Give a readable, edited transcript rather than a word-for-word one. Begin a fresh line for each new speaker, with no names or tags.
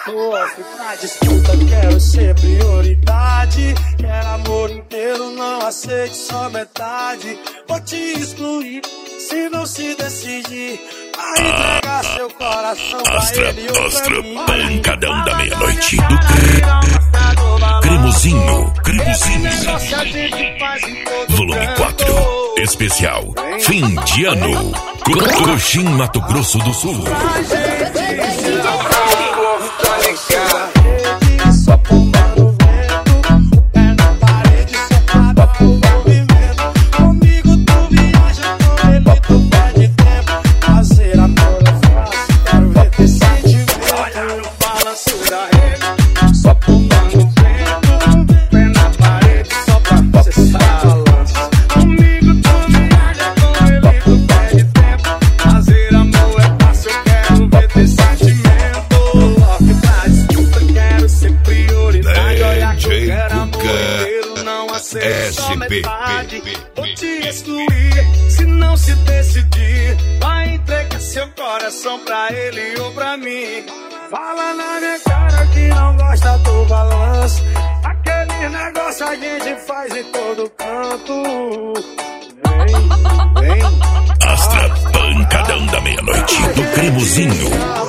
Tô off pra disputa, quero ser prioridade. Quero amor inteiro, não aceite só metade. Vou te excluir, se não se decidir. Vai entregar seu coração pra ele ou pra mim.
Pancadão da meia-noite do Cremosinho. Volume 4. Especial Fim de Ano. Coxim, Mato Grosso do Sul.
Só pumbando vento, o pé na parede, só pra dar movimento. Comigo tu viaja, com ele tu perde tempo. Fazer amor é fácil, quero ver ter sentimento. Olha no balanço da rede, só pumbando vento, o pé na parede, só pra acessar balanço. Comigo tu viaja, com ele tu perde tempo. Fazer amor é fácil, quero ver ter sentimento.
SP.
Vou te excluir, se não se decidir. Vai entregar seu coração pra ele ou pra mim. Fala na minha cara que não gosta do balanço. Aquele negócio a gente faz em todo canto. Vem.
Astra Pancadão da meia-noite do Cremosinho.